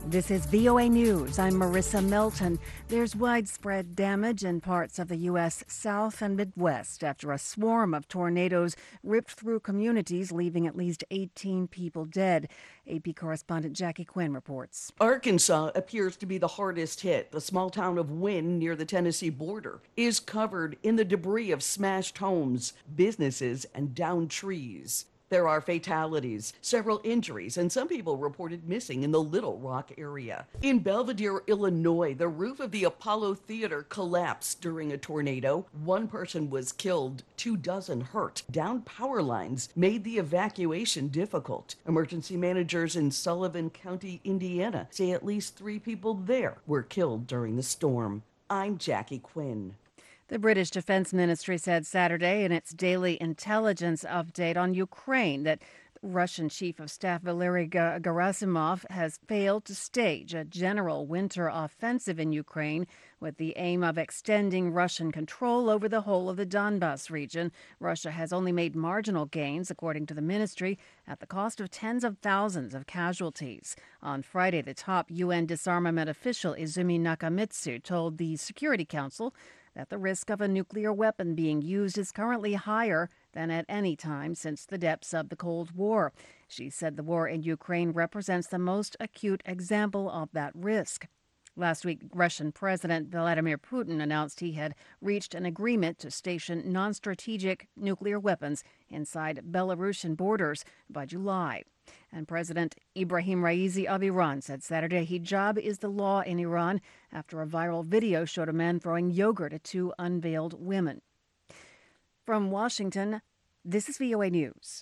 This is VOA News. I'm Marissa Melton. There's widespread damage in parts of the U.S. South and Midwest after a swarm of tornadoes ripped through communities, leaving at least 18 people dead. AP correspondent Jackie Quinn reports. Arkansas appears to be the hardest hit. The small town of Wynne, near the Tennessee border, is covered in the debris of smashed homes, businesses, and downed trees. There are fatalities, several injuries, and some people reported missing in the Little Rock area. In Belvidere, Illinois, the roof of the Apollo Theater collapsed during a tornado. One person was killed, 24 hurt. Downed power lines made the evacuation difficult. Emergency managers in Sullivan County, Indiana, say at least 3 people there were killed during the storm. I'm Jackie Quinn. The British Defense Ministry said Saturday in its daily intelligence update on Ukraine that Russian Chief of Staff Valery Gerasimov has failed to stage a general winter offensive in Ukraine with the aim of extending Russian control over the whole of the Donbas region. Russia has only made marginal gains, according to the ministry, at the cost of tens of thousands of casualties. On Friday, the top UN disarmament official, Izumi Nakamitsu, told the Security Council that the risk of a nuclear weapon being used is currently higher than at any time since the depths of the Cold War. She said the war in Ukraine represents the most acute example of that risk. Last week, Russian President Vladimir Putin announced he had reached an agreement to station non-strategic nuclear weapons inside Belarusian borders by July. And President Ibrahim Raisi of Iran said Saturday hijab is the law in Iran after a viral video showed a man throwing yogurt at 2 unveiled women. From Washington, this is VOA News.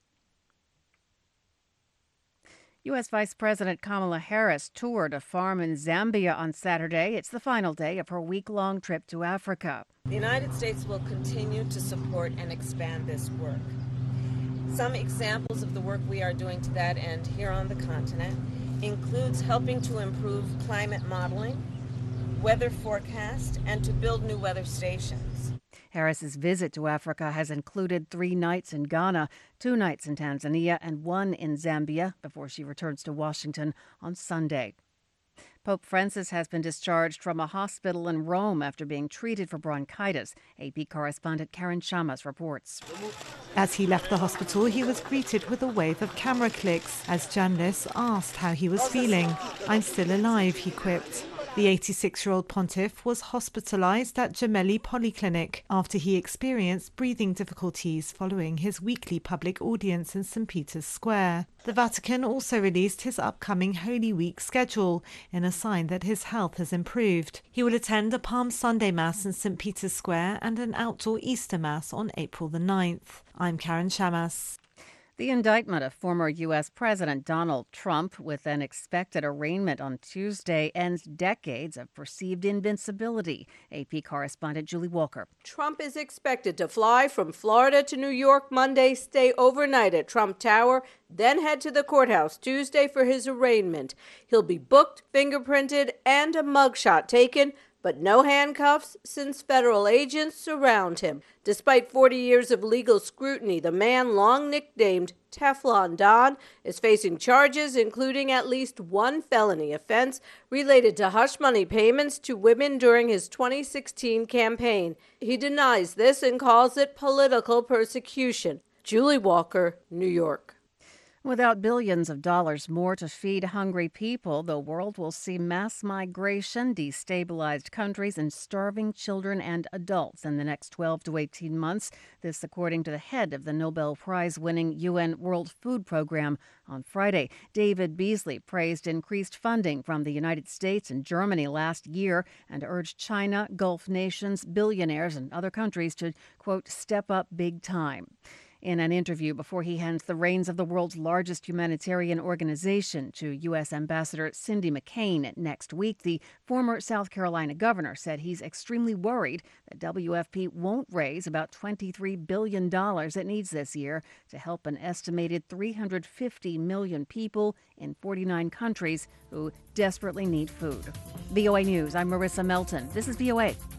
U.S. Vice President Kamala Harris toured a farm in Zambia on Saturday. It's the final day of her week-long trip to Africa. The United States will continue to support and expand this work. Some examples of the work we are doing to that end here on the continent includes helping to improve climate modeling, weather forecast, and to build new weather stations. Harris's visit to Africa has included 3 nights in Ghana, 2 nights in Tanzania, and 1 in Zambia before she returns to Washington on Sunday. Pope Francis has been discharged from a hospital in Rome after being treated for bronchitis. AP correspondent Karen Chamas reports. As he left the hospital, he was greeted with a wave of camera clicks as journalists asked how he was feeling. "I'm still alive," he quipped. The 86-year-old pontiff was hospitalized at Gemelli Polyclinic after he experienced breathing difficulties following his weekly public audience in St. Peter's Square. The Vatican also released his upcoming Holy Week schedule in a sign that his health has improved. He will attend a Palm Sunday Mass in St. Peter's Square and an outdoor Easter Mass on April the 9th. I'm Karen Chamas. The indictment of former U.S. President Donald Trump with an expected arraignment on Tuesday ends decades of perceived invincibility. AP correspondent Julie Walker. Trump is expected to fly from Florida to New York Monday, stay overnight at Trump Tower, then head to the courthouse Tuesday for his arraignment. He'll be booked, fingerprinted, and a mugshot taken, but no handcuffs since federal agents surround him. Despite 40 years of legal scrutiny, the man long nicknamed Teflon Don is facing charges including at least 1 felony offense related to hush money payments to women during his 2016 campaign. He denies this and calls it political persecution. Julie Walker, New York. Without billions of dollars more to feed hungry people, the world will see mass migration, destabilized countries, and starving children and adults in the next 12 to 18 months. This according to the head of the Nobel Prize-winning UN World Food Program on Friday. David Beasley praised increased funding from the United States and Germany last year and urged China, Gulf nations, billionaires, and other countries to, quote, step up big time. In an interview before he hands the reins of the world's largest humanitarian organization to U.S. Ambassador Cindy McCain next week, the former South Carolina governor said he's extremely worried that WFP won't raise about $23 billion it needs this year to help an estimated 350 million people in 49 countries who desperately need food. VOA News, I'm Marissa Melton. This is VOA.